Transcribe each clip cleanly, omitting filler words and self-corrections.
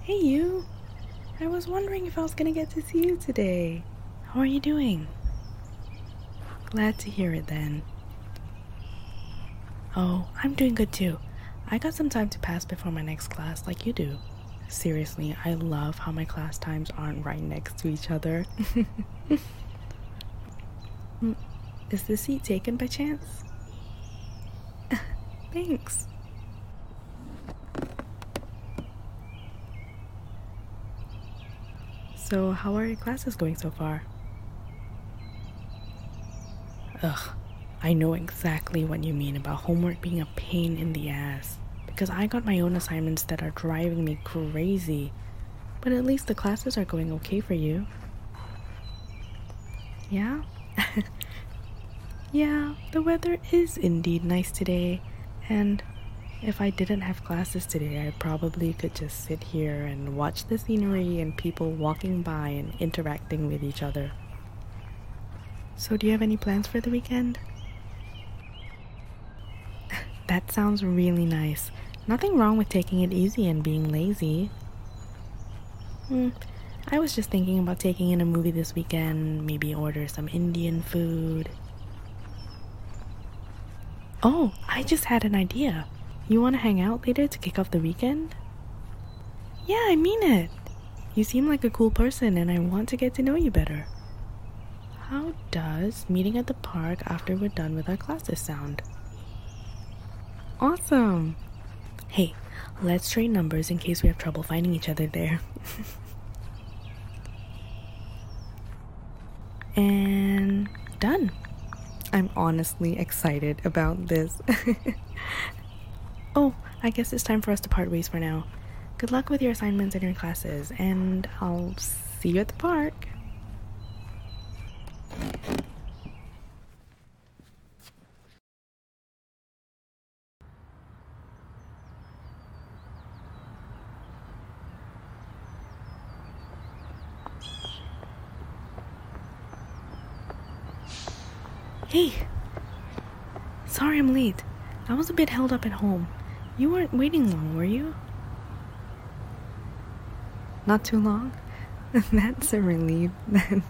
Hey you! I was wondering if I was gonna get to see you today. How are you doing? Glad to hear it then. Oh, I'm doing good too. I got some time to pass before my next class like you do. Seriously, I love how my class times aren't right next to each other. Is the seat taken by chance? Thanks. So, how are your classes going so far? Ugh, I know exactly what you mean about homework being a pain in the ass. Because I got my own assignments that are driving me crazy. But at least the classes are going okay for you. Yeah? Yeah, the weather is indeed nice today. And if I didn't have classes today, I probably could just sit here and watch the scenery and people walking by and interacting with each other. So do you have any plans for the weekend? That sounds really nice. Nothing wrong with taking it easy and being lazy. I was just thinking about taking in a movie this weekend, maybe order some Indian food. Oh, I just had an idea. You want to hang out later to kick off the weekend? Yeah, I mean it. You seem like a cool person and I want to get to know you better. How does meeting at the park after we're done with our classes sound? Awesome! Hey, let's trade numbers in case we have trouble finding each other there. And done. I'm honestly excited about this. Oh, I guess it's time for us to part ways for now. Good luck with your assignments and your classes, and I'll see you at the park. Hey! Sorry I'm late. I was a bit held up at home. You weren't waiting long, were you? Not too long? That's a relief then.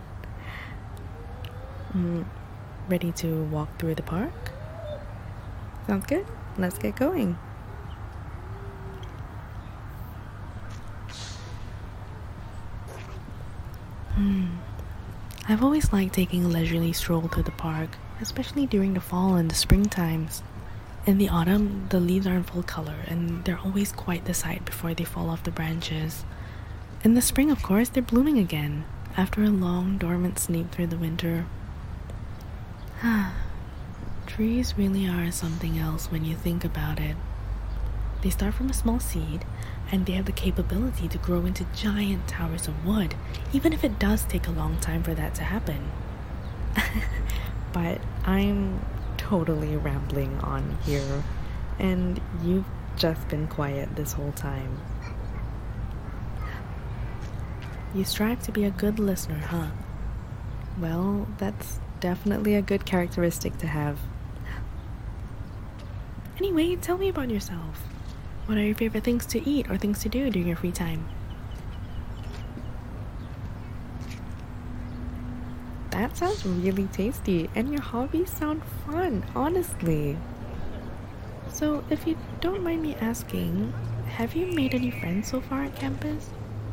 Ready to walk through the park? Sounds good. Let's get going. I've always liked taking a leisurely stroll through the park, especially during the fall and the spring times. In the autumn, the leaves are in full color and they're always quite the sight before they fall off the branches. In the spring, of course, they're blooming again, after a long dormant sleep through the winter. Trees really are something else when you think about it. They start from a small seed, and they have the capability to grow into giant towers of wood, even if it does take a long time for that to happen. But I'm totally rambling on here, and you've just been quiet this whole time. You strive to be a good listener, huh? Well, that's definitely a good characteristic to have. Anyway, tell me about yourself. What are your favorite things to eat or things to do during your free time? That sounds really tasty, and your hobbies sound fun, honestly. So, if you don't mind me asking, have you made any friends so far at campus?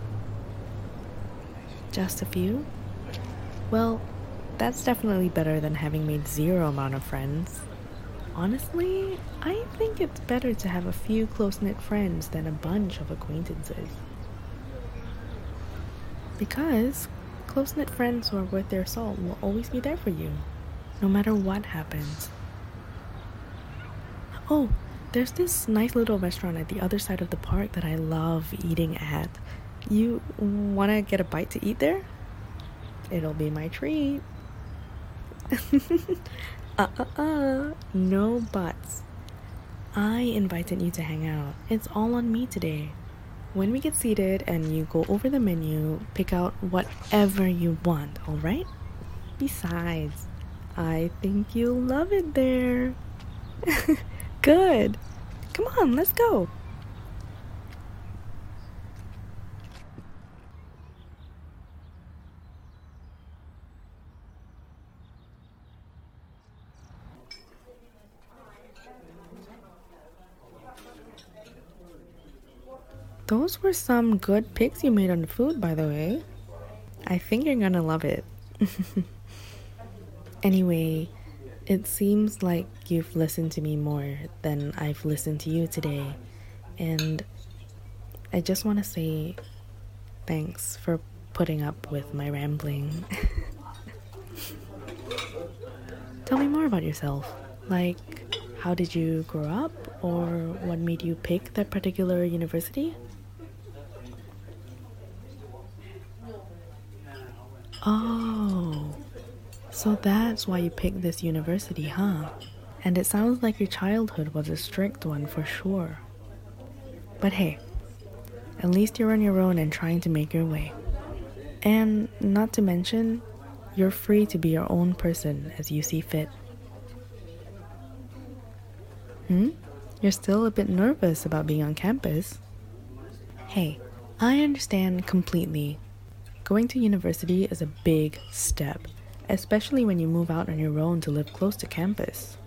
Just a few? Well, that's definitely better than having made zero amount of friends. Honestly, I think it's better to have a few close-knit friends than a bunch of acquaintances. Because close-knit friends who are worth their salt will always be there for you, no matter what happens. Oh, there's this nice little restaurant at the other side of the park that I love eating at. You wanna get a bite to eat there? It'll be my treat. No buts. I invited you to hang out. It's all on me today. When we get seated and you go over the menu, pick out whatever you want, alright? Besides, I think you'll love it there. Good. Come on, let's go. Those were some good picks you made on the food, by the way. I think you're gonna love it. Anyway, it seems like you've listened to me more than I've listened to you today. And I just want to say thanks for putting up with my rambling. Tell me more about yourself. Like, how did you grow up? Or what made you pick that particular university? Oh, so that's why you picked this university, huh? And it sounds like your childhood was a strict one for sure. But hey, at least you're on your own and trying to make your way. And not to mention, you're free to be your own person as you see fit. You're still a bit nervous about being on campus? Hey, I understand completely. Going to university is a big step, especially when you move out on your own to live close to campus.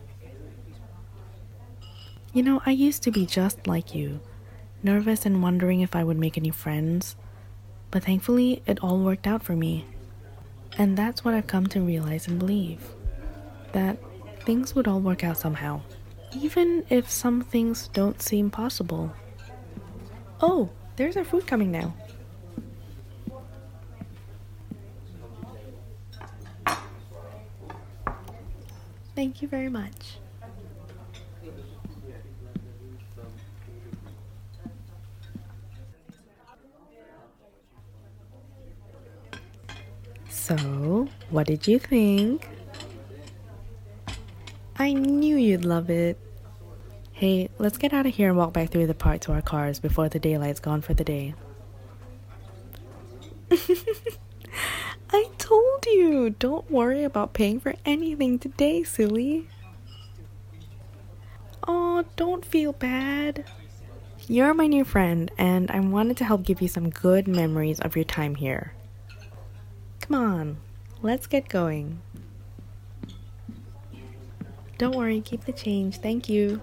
You know, I used to be just like you, nervous and wondering if I would make any friends, but thankfully it all worked out for me. And that's what I've come to realize and believe, that things would all work out somehow, even if some things don't seem possible. Oh, there's our food coming now. Thank you very much. So, what did you think? I knew you'd love it. Hey, let's get out of here and walk back through the park to our cars before the daylight's gone for the day. I told you, don't worry about paying for anything today, silly. Oh, don't feel bad. You're my new friend, and I wanted to help give you some good memories of your time here. Come on, let's get going. Don't worry, keep the change, thank you.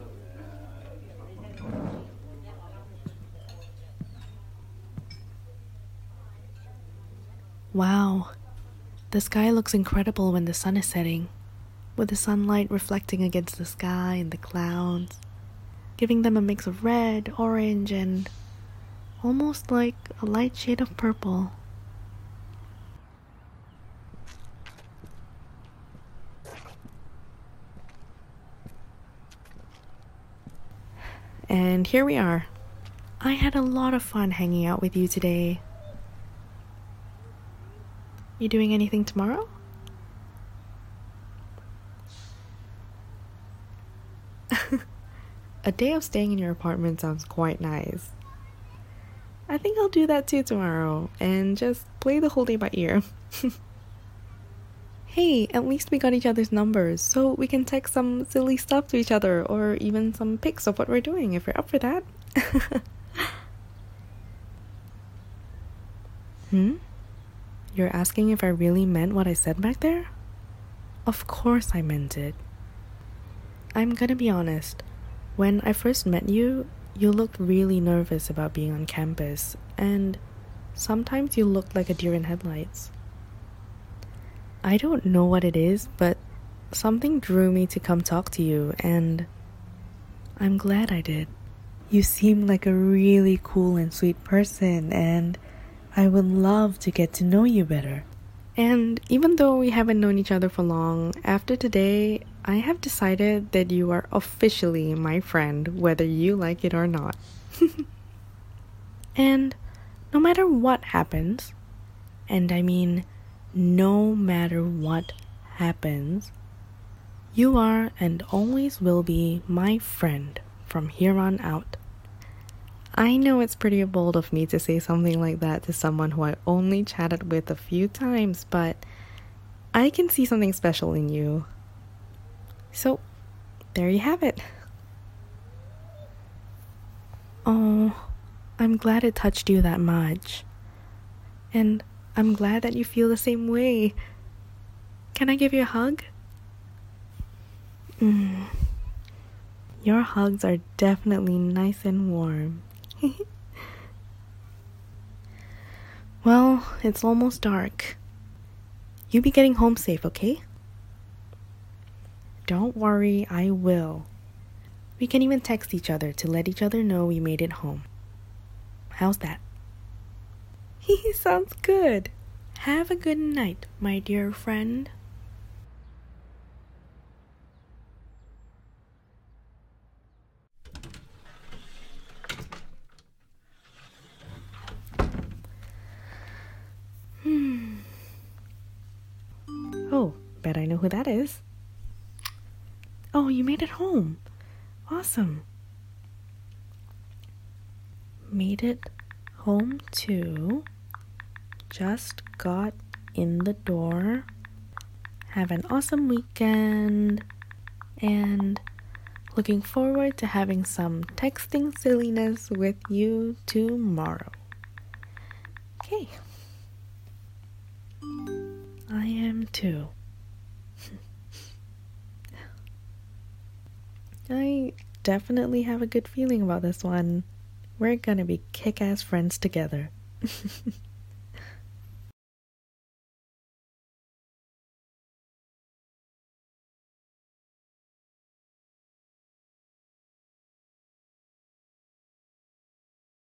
Wow, the sky looks incredible when the sun is setting, with the sunlight reflecting against the sky and the clouds, giving them a mix of red, orange, and almost like a light shade of purple. And here we are. I had a lot of fun hanging out with you today. You doing anything tomorrow? A day of staying in your apartment sounds quite nice. I think I'll do that too tomorrow and just play the whole day by ear. Hey, at least we got each other's numbers, so we can text some silly stuff to each other or even some pics of what we're doing if you're up for that. You're asking if I really meant what I said back there? Of course I meant it. I'm gonna be honest. When I first met you, you looked really nervous about being on campus, and sometimes you looked like a deer in headlights. I don't know what it is, but something drew me to come talk to you, and I'm glad I did. You seem like a really cool and sweet person, and I would love to get to know you better. And even though we haven't known each other for long, after today, I have decided that you are officially my friend, whether you like it or not. And no matter what happens, and I mean no matter what happens, you are and always will be my friend from here on out. I know it's pretty bold of me to say something like that to someone who I only chatted with a few times, but I can see something special in you. So, there you have it. Oh, I'm glad it touched you that much. And I'm glad that you feel the same way. Can I give you a hug? Your hugs are definitely nice and warm. Well, it's almost dark. You be getting home safe, okay? Don't worry, I will. We can even text each other to let each other know we made it home. How's that? Sounds good. Have a good night, my dear friend. Oh, bet I know who that is. Oh, you made it home. Awesome. Made it home too. Just got in the door. Have an awesome weekend. And looking forward to having some texting silliness with you tomorrow. Okay. I am too. I definitely have a good feeling about this one. We're gonna be kick-ass friends together.